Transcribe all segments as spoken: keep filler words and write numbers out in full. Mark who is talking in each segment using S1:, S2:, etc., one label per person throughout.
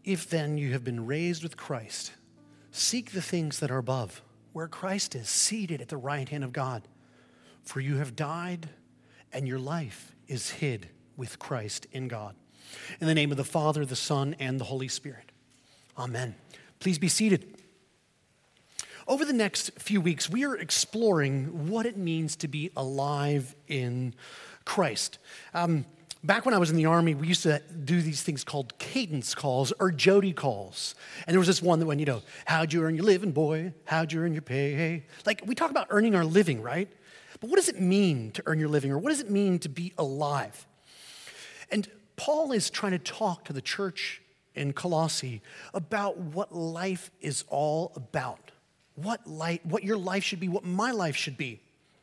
S1: If then you have been raised with Christ, seek the things that are above, where Christ is seated at the right hand of God. For you have died, and your life is hid with Christ in God. In the name of the Father, the Son, and the Holy Spirit. Amen. Please be seated. Over the next few weeks, we are exploring what it means to be alive in Christ. Um, back when I was in the Army, we used to do these things called cadence calls or Jody calls. And there was this one that went, you know, how'd you earn your living, boy? How'd you earn your pay? Like, we talk about earning our living, right? But what does it mean to earn your living, or what does it mean to be alive? And Paul is trying to talk to the church in Colossae about what life is all about. What life, what your life should be, what my life should be.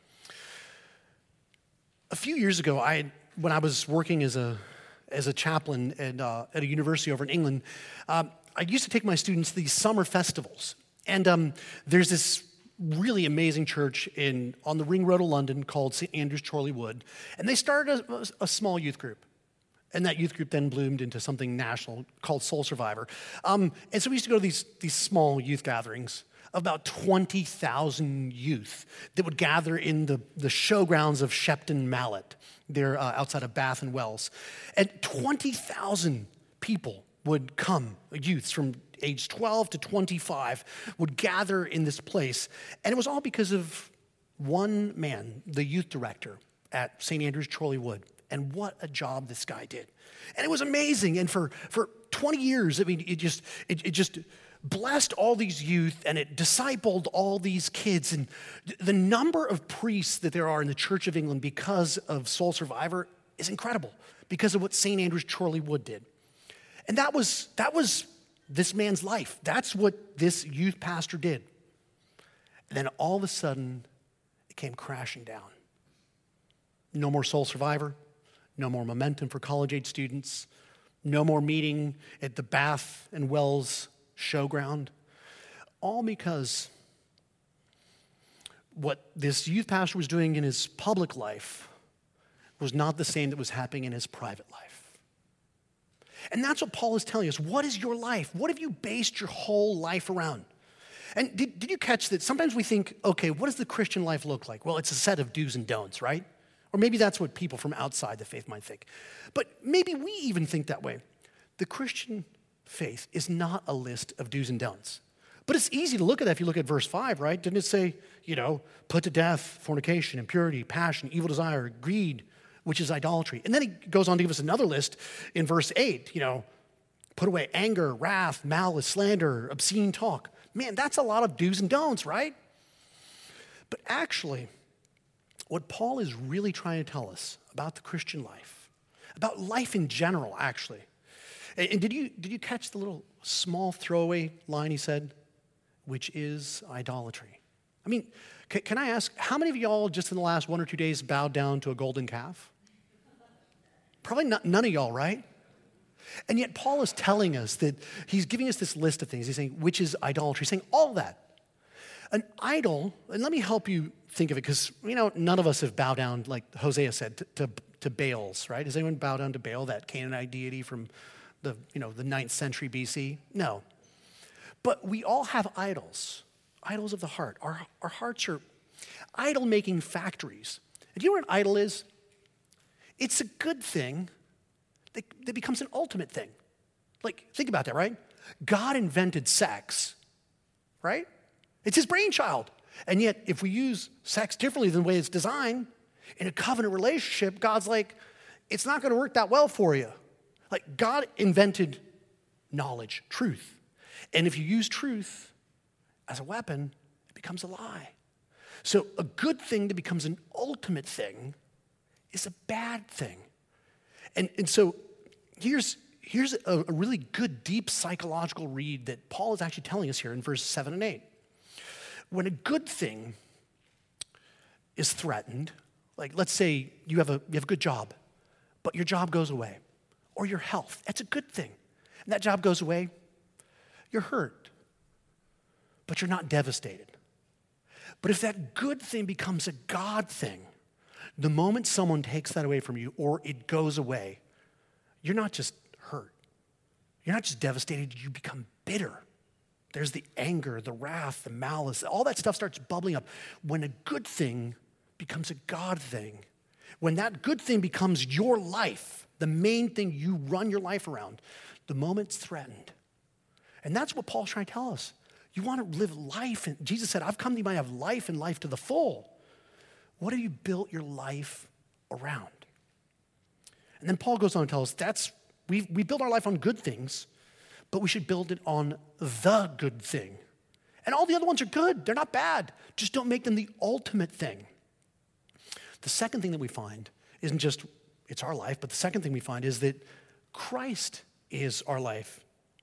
S1: A few years ago, I, when I was working as a as a chaplain at, uh, at a university over in England, uh, I used to take my students to these summer festivals. And um, there's this really amazing church in on the Ring Road of London called Saint Andrew's Chorleywood. And they started a, a small youth group. And that youth group then bloomed into something national called Soul Survivor. Um, and so we used to go to these, these small youth gatherings of about twenty thousand youth that would gather in the, the showgrounds of Shepton Mallet. They're uh, outside of Bath and Wells. And twenty thousand people would come, youths from age twelve to twenty-five, would gather in this place. And it was all because of one man, the youth director at Saint Andrew's Chorleywood. And what a job this guy did. And it was amazing. And for, for twenty years, I mean, it just it, it just blessed all these youth, and it discipled all these kids. And the number of priests that there are in the Church of England because of Soul Survivor is incredible, because of what Saint Andrew's Chorleywood did. And that was that was this man's life. That's what this youth pastor did. And then all of a sudden, it came crashing down. No more Soul Survivor. No more Momentum for college-age students. No more meeting at the Bath and Wells showground. All because what this youth pastor was doing in his public life was not the same that was happening in his private life. And that's what Paul is telling us. What is your life? What have you based your whole life around? And did, did you catch that? Sometimes we think, okay, what does the Christian life look like? Well, it's a set of do's and don'ts, right? Or maybe that's what people from outside the faith might think. But maybe we even think that way. The Christian faith is not a list of do's and don'ts. But it's easy to look at that if you look at verse five, right? Didn't it say, you know, put to death fornication, impurity, passion, evil desire, greed, which is idolatry. And then he goes on to give us another list in verse eight, you know, put away anger, wrath, malice, slander, obscene talk. Man, that's a lot of do's and don'ts, right? But actually, what Paul is really trying to tell us about the Christian life, about life in general, actually. And, and did you did you catch the little small throwaway line he said, which is idolatry? I mean, can, can I ask, how many of y'all just in the last one or two days bowed down to a golden calf? Probably not, none of y'all, right? And yet Paul is telling us that he's giving us this list of things. He's saying, which is idolatry? He's saying all that. An idol, and let me help you think of it, because, you know, none of us have bowed down, like Hosea said, to, to, to Baals, right? Has anyone bowed down to Baal, that Canaanite deity from the, you know, the ninth century B C? No. But we all have idols, idols of the heart. Our, our hearts are idol-making factories. And do you know what an idol is? It's a good thing that, that becomes an ultimate thing. Like, think about that, right? God invented sex, right? It's his brainchild. And yet, if we use sex differently than the way it's designed, in a covenant relationship, God's like, it's not going to work that well for you. Like, God invented knowledge, truth. And if you use truth as a weapon, it becomes a lie. So a good thing that becomes an ultimate thing is a bad thing. And, and so here's, here's a, a really good, deep psychological read that Paul is actually telling us here in verses seven and eight. When a good thing is threatened, like let's say you have a you have a good job, but your job goes away, or your health, that's a good thing. And that job goes away, you're hurt, but you're not devastated. But if that good thing becomes a God thing, the moment someone takes that away from you or it goes away, you're not just hurt, You're not just devastated, you become bitter. There's the anger, the wrath, the malice. All that stuff starts bubbling up. When a good thing becomes a God thing, when that good thing becomes your life, the main thing you run your life around, the moment's threatened. And that's what Paul's trying to tell us. You want to live life. And Jesus said, I've come that you might have life and life to the full. What have you built your life around? And then Paul goes on to tell us that's, we we build our life on good things, but we should build it on the good thing. And all the other ones are good. They're not bad. Just don't make them the ultimate thing. The second thing that we find isn't just it's our life, but the second thing we find is that Christ is our life.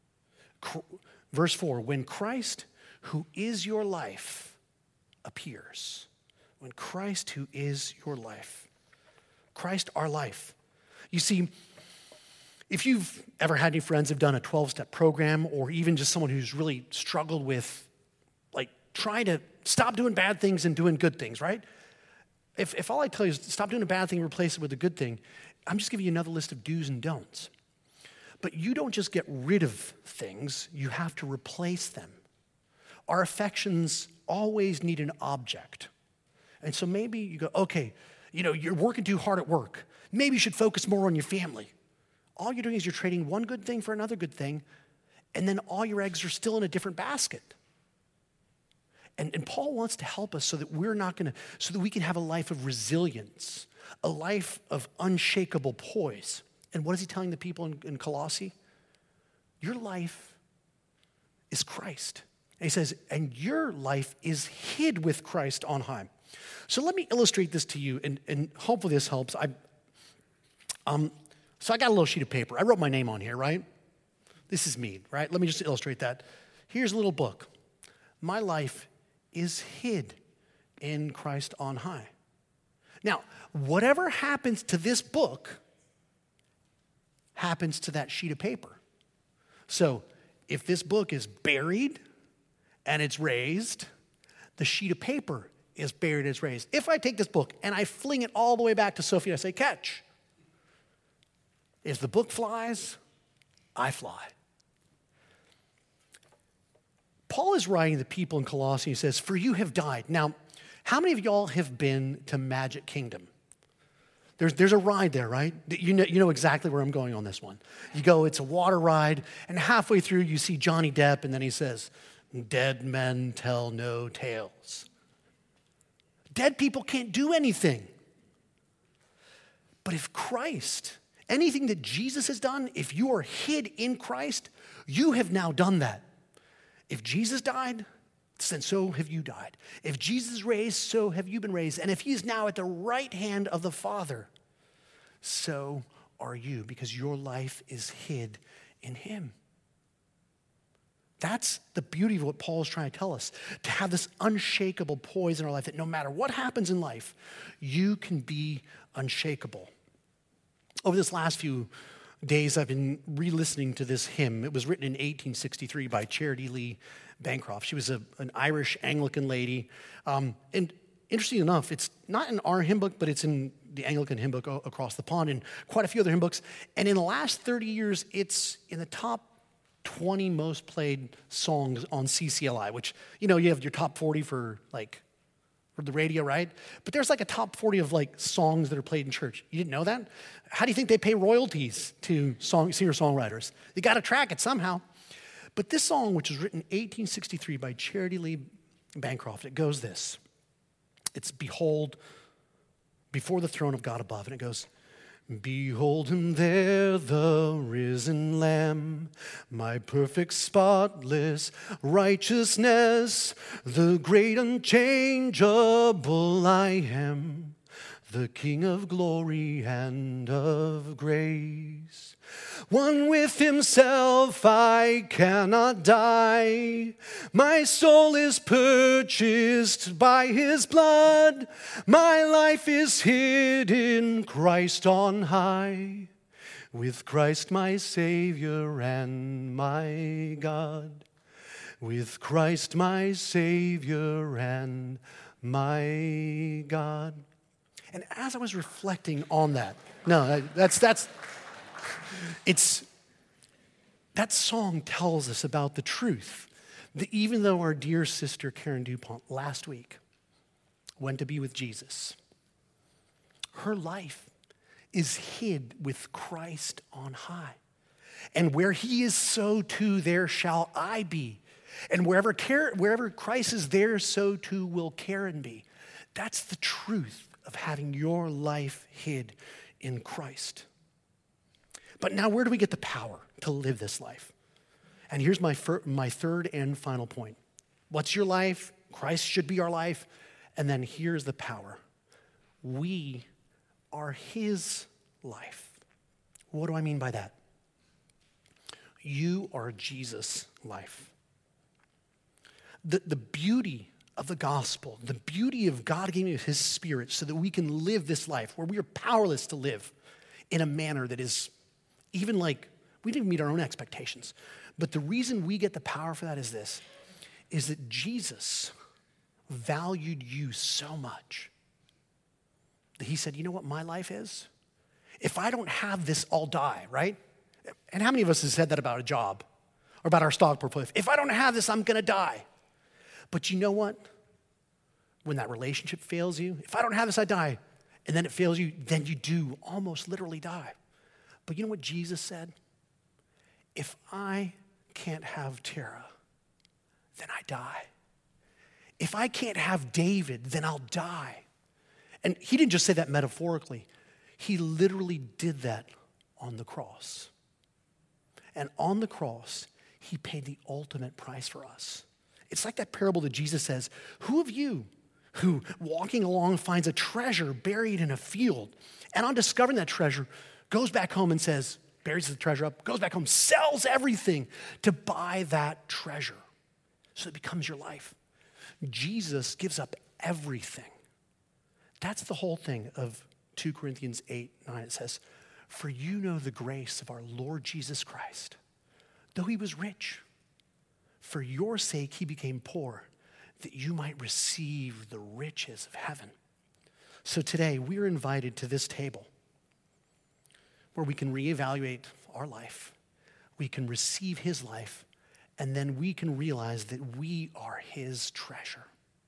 S1: Verse four, when Christ, who is your life, appears. When Christ, who is your life. Christ, our life. You see, if you've ever had any friends who've done a twelve-step program, or even just someone who's really struggled with, like, trying to stop doing bad things and doing good things, right? If, if all I tell you is stop doing a bad thing and replace it with a good thing, I'm just giving you another list of do's and don'ts. But you don't just get rid of things, you have to replace them. Our affections always need an object. And so maybe you go, okay, you know, you're working too hard at work. Maybe you should focus more on your family. All you're doing is you're trading one good thing for another good thing, and then all your eggs are still in a different basket. And, and Paul wants to help us so that we're not going to, so that we can have a life of resilience, a life of unshakable poise. And what is he telling the people in, in Colossae? Your life is Christ. And he says, and your life is hid with Christ on high. So let me illustrate this to you, and, and hopefully this helps. I, um, so I got a little sheet of paper. I wrote my name on here, right? This is me, right? Let me just illustrate that. Here's a little book. My life is hid in Christ on high. Now, whatever happens to this book happens to that sheet of paper. So if this book is buried and it's raised, the sheet of paper is buried and it's raised. If I take this book and I fling it all the way back to Sophie and I say, catch. If the book flies, I fly. Paul is writing to the people in Colossae. He says, for you have died. Now, how many of y'all have been to Magic Kingdom? There's, there's a ride there, right? You know, you know exactly where I'm going on this one. You go, it's a water ride, and halfway through you see Johnny Depp, and then he says, dead men tell no tales. Dead people can't do anything. But if Christ, anything that Jesus has done, if you are hid in Christ, you have now done that. If Jesus died, then so have you died. If Jesus is raised, so have you been raised. And if he's now at the right hand of the Father, so are you, because your life is hid in him. That's the beauty of what Paul is trying to tell us, to have this unshakable poise in our life, that no matter what happens in life, you can be unshakable. Over this last few days, I've been re-listening to this hymn. It was written in eighteen sixty-three by Charity Lee Bancroft. She was a, an Irish Anglican lady. Um, and interesting enough, it's not in our hymn book, but it's in the Anglican hymn book across the pond and quite a few other hymn books. And in the last thirty years, it's in the top twenty most played songs on C C L I, which, you know, you have your top forty for like for the radio, right? But there's like a top forty of like songs that are played in church. You didn't know that? How do you think they pay royalties to song, singer-songwriters? They got to track it somehow. But this song, which was written in eighteen sixty-three by Charity Lee Bancroft, it goes this. It's behold, before the throne of God above. And it goes, behold him there, the risen Lamb, my perfect, spotless righteousness, the great unchangeable I am, the King of glory and of grace. One with himself I cannot die. My soul is purchased by his blood. My life is hid in Christ on high. With Christ my Savior and my God. With Christ my Savior and my God. And as I was reflecting on that, no, that's, that's, it's, That song tells us about the truth that even though our dear sister Karen DuPont last week went to be with Jesus, her life is hid with Christ on high. And where he is, so too there shall I be. And wherever, Karen, wherever Christ is, there so too will Karen be. That's the truth of having your life hid in Christ. But now where do we get the power to live this life? And here's my, fir- my third and final point. What's your life? Christ should be our life. And then here's the power. We are his life. What do I mean by that? You are Jesus' life. The, the beauty of the gospel, the beauty of God giving us his Spirit so that we can live this life where we are powerless to live in a manner that is even like, we didn't meet our own expectations. But the reason we get the power for that is this, is that Jesus valued you so much that he said, you know what my life is? If I don't have this, I'll die, right? And how many of us have said that about a job or about our stock portfolio? If I don't have this, I'm gonna die. But you know what? When that relationship fails you, if I don't have this, I die. And then it fails you, then you do almost literally die. But you know what Jesus said? If I can't have Tara, then I die. If I can't have David, then I'll die. And he didn't just say that metaphorically. He literally did that on the cross. And on the cross, he paid the ultimate price for us. It's like that parable that Jesus says, who of you who walking along finds a treasure buried in a field, and on discovering that treasure, goes back home and says, buries the treasure up, goes back home, sells everything to buy that treasure so it becomes your life. Jesus gives up everything. That's the whole thing of two Corinthians eight, nine. It says, for you know the grace of our Lord Jesus Christ. Though he was rich, for your sake he became poor, that you might receive the riches of heaven. So today we are invited to this table where we can reevaluate our life, we can receive his life, and then we can realize that we are his treasure.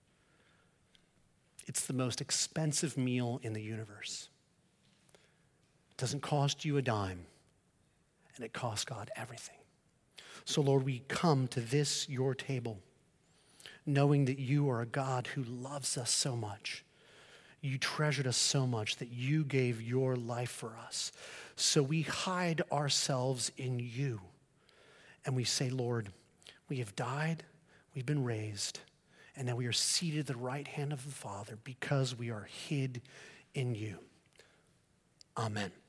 S1: It's the most expensive meal in the universe. It doesn't cost you a dime, and it costs God everything. So Lord, we come to this, your table, knowing that you are a God who loves us so much. You treasured us so much that you gave your life for us. So we hide ourselves in you. And we say, Lord, we have died, we've been raised, and now we are seated at the right hand of the Father because we are hid in you. Amen.